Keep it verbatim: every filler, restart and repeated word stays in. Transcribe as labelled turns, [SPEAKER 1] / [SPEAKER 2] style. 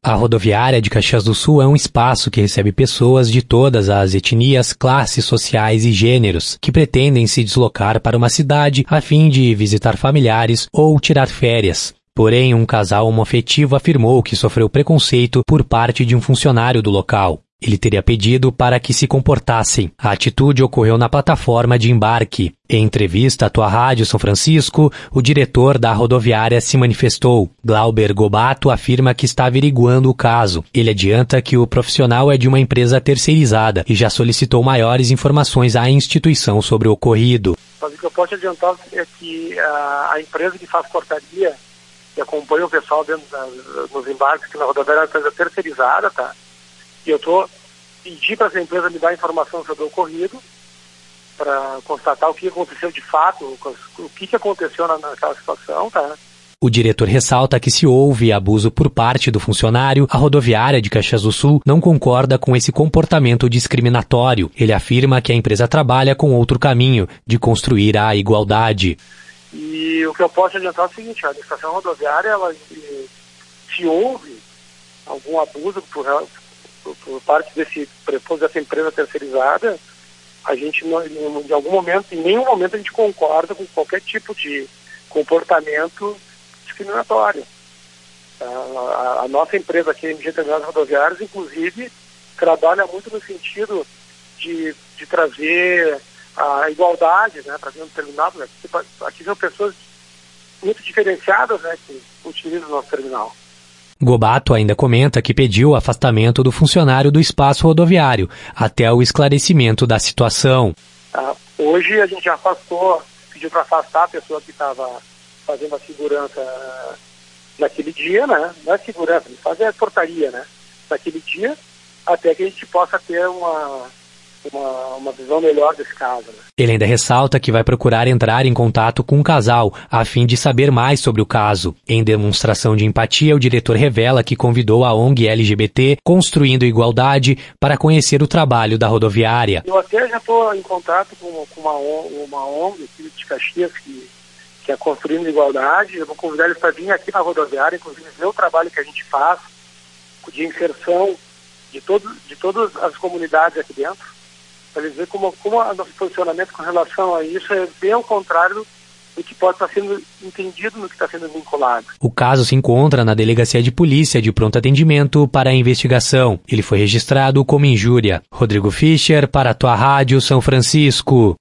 [SPEAKER 1] A rodoviária de Caxias do Sul é um espaço que recebe pessoas de todas as etnias, classes sociais e gêneros que pretendem se deslocar para uma cidade a fim de visitar familiares ou tirar férias. Porém, um casal homoafetivo afirmou que sofreu preconceito por parte de um funcionário do local. Ele teria pedido para que se comportassem. A atitude ocorreu na plataforma de embarque. Em entrevista à Tua Rádio São Francisco, o diretor da rodoviária se manifestou. Glauber Gobato afirma que está averiguando o caso. Ele adianta que o profissional é de uma empresa terceirizada e já solicitou maiores informações à instituição sobre o ocorrido.
[SPEAKER 2] Mas o que eu posso adiantar é que a, a empresa que faz portaria, que acompanha o pessoal dentro da, nos embarques, que na rodoviária é uma empresa terceirizada, tá? E eu estou pedindo para essa empresa me dar informação sobre o ocorrido, para constatar o que aconteceu de fato, o que, que aconteceu na, naquela situação, tá?
[SPEAKER 1] O diretor ressalta que se houve abuso por parte do funcionário, a rodoviária de Caxias do Sul não concorda com esse comportamento discriminatório. Ele afirma que a empresa trabalha com outro caminho, de construir a igualdade.
[SPEAKER 2] E o que eu posso adiantar é o seguinte, a administração rodoviária, ela, se, se houve algum abuso por por parte desse prepôs dessa empresa terceirizada, a gente não, em algum momento, em nenhum momento a gente concorda com qualquer tipo de comportamento discriminatório. A, a, a nossa empresa aqui, a M G Terminais Rodoviários, inclusive, trabalha muito no sentido de, de trazer a igualdade, né, para dentro do terminal, né, porque aqui são pessoas muito diferenciadas, né, que utilizam o nosso terminal.
[SPEAKER 1] Gobato ainda comenta que pediu o afastamento do funcionário do espaço rodoviário até o esclarecimento da situação.
[SPEAKER 2] Ah, hoje a gente já afastou, pediu para afastar a pessoa que estava fazendo a segurança naquele dia, né? Não é segurança, ele faz a portaria, né? Naquele dia, até que a gente possa ter uma, uma, uma visão melhor desse caso, né?
[SPEAKER 1] Ele ainda ressalta que vai procurar entrar em contato com o casal, a fim de saber mais sobre o caso. Em demonstração de empatia, o diretor revela que convidou a O N G L G B T Construindo Igualdade para conhecer o trabalho da rodoviária.
[SPEAKER 2] Eu até já estou em contato com, com uma, uma O N G aqui de Caxias, que, que é Construindo Igualdade. Eu vou convidar eles para vir aqui na rodoviária, inclusive ver o trabalho que a gente faz de inserção de, todo, de todas as comunidades aqui dentro, para eles verem como, como o nosso posicionamento com relação a isso é bem ao contrário do que pode estar sendo entendido no que está sendo vinculado.
[SPEAKER 1] O caso se encontra na Delegacia de Polícia de Pronto Atendimento para a investigação. Ele foi registrado como injúria. Rodrigo Fischer, para a Tua Rádio São Francisco.